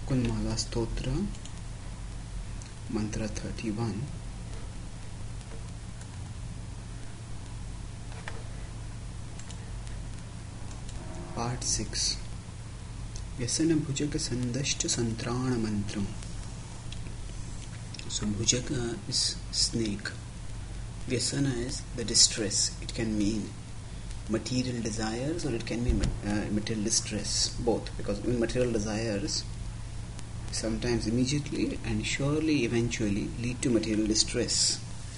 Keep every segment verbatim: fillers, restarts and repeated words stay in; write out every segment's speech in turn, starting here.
Kunmala Stotra, Mantra thirty-one. Part six. Vyasana Bhujaka Sandashta Santrana Mantram. So Bhujaka is snake. Vyasana is the distress. It can mean material desires or it can mean uh, material distress, both, because in material desires sometimes immediately and surely eventually lead to material distress.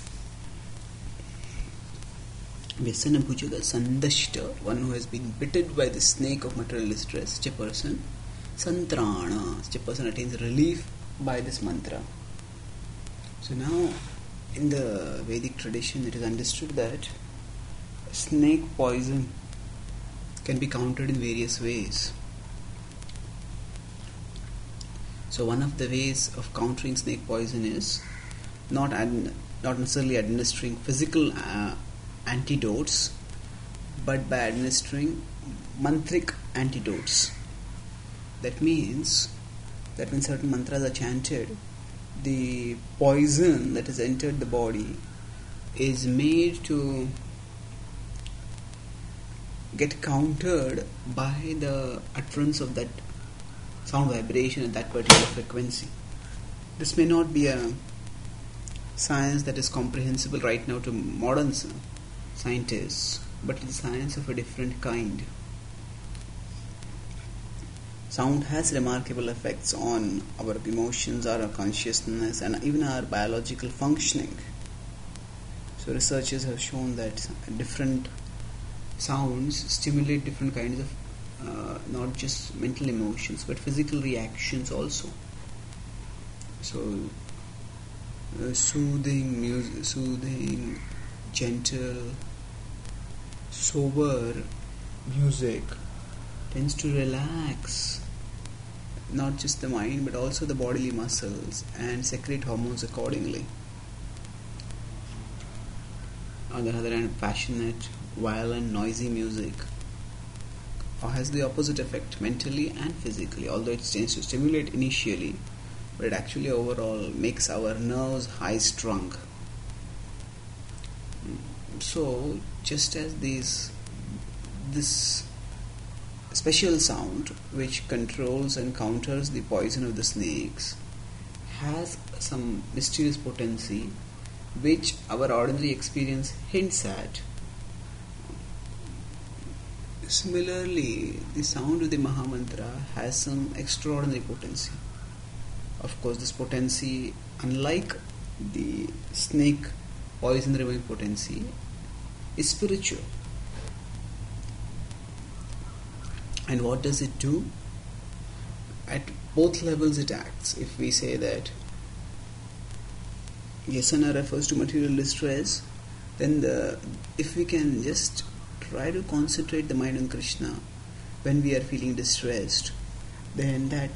Vyasana Bhujaka Sandashta, one who has been bitten by the snake of material distress, such a person, Santrana, such a person attains relief by this mantra. So now, in the Vedic tradition, it is understood that snake poison can be countered in various ways. So one of the ways of countering snake poison is not ad- not necessarily administering physical uh, antidotes, but by administering mantric antidotes. That means that when certain mantras are chanted, the poison that has entered the body is made to get countered by the utterance of that sound vibration at that particular frequency. This may not be a science that is comprehensible right now to modern scientists, but it is science of a different kind. Sound has remarkable effects on our emotions, our consciousness, and even our biological functioning. So researchers have shown that different sounds stimulate different kinds of uh, not just mental emotions but physical reactions also. So uh, soothing music, soothing, gentle, sober music tends to relax not just the mind but also the bodily muscles and secrete hormones accordingly. On the other hand, passionate, violent, noisy music has the opposite effect mentally and physically, although it tends to stimulate initially, but it actually overall makes our nerves high strung. So just as these this special sound which controls and counters the poison of the snakes has some mysterious potency which our ordinary experience hints at, similarly the sound of the Mahamantra has some extraordinary potency. Of course, this potency, unlike the snake poison removing potency, is spiritual. And what does it do? At both levels it acts. If we say that Yasana refers to material distress, then the if we can just try to concentrate the mind on Krishna when we are feeling distressed, then that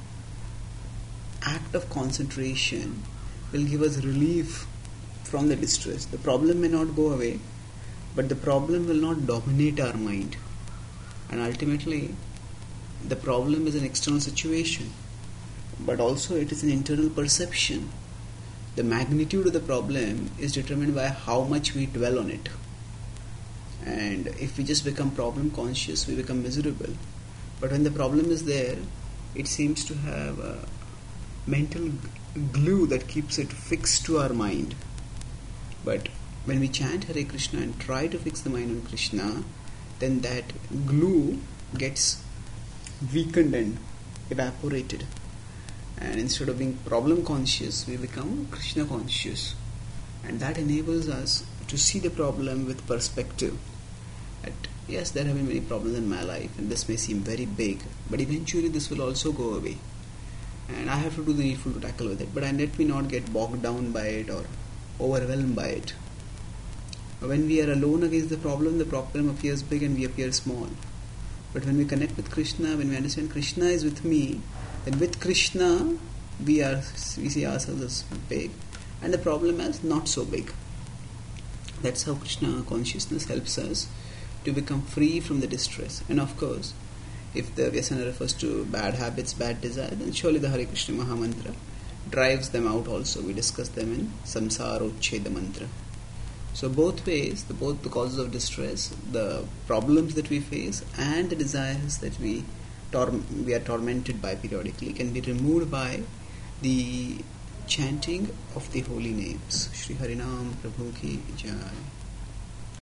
act of concentration will give us relief from the distress. The problem may not go away, but the problem will not dominate our mind. And ultimately, the problem is an external situation, but also it is an internal perception. The magnitude of the problem is determined by how much we dwell on it. And if we just become problem conscious, we become miserable. But when the problem is there, it seems to have a mental glue that keeps it fixed to our mind. But when we chant Hare Krishna and try to fix the mind on Krishna, then that glue gets weakened and evaporated. And instead of being problem conscious, we become Krishna conscious. And that enables us to see the problem with perspective. That, yes, there have been many problems in my life and this may seem very big, but eventually this will also go away. And I have to do the needful to tackle with it. But let me not get bogged down by it or overwhelmed by it. When we are alone against the problem, the problem appears big and we appear small. But when we connect with Krishna, when we understand Krishna is with me, then with Krishna we are we see ourselves as big and the problem as not so big. That's how Krishna consciousness helps us to become free from the distress. And of course, If the Vyasana refers to bad habits, bad desire, then surely the Hare Krishna Mahamantra drives them out also. We discuss them in Samsara Uchcheda Mantra. So both ways, the, both the causes of distress, the problems that we face, and the desires that we tor- we are tormented by periodically can be removed by the chanting of the holy names. Shri Harinam Prabhu Ki Jai.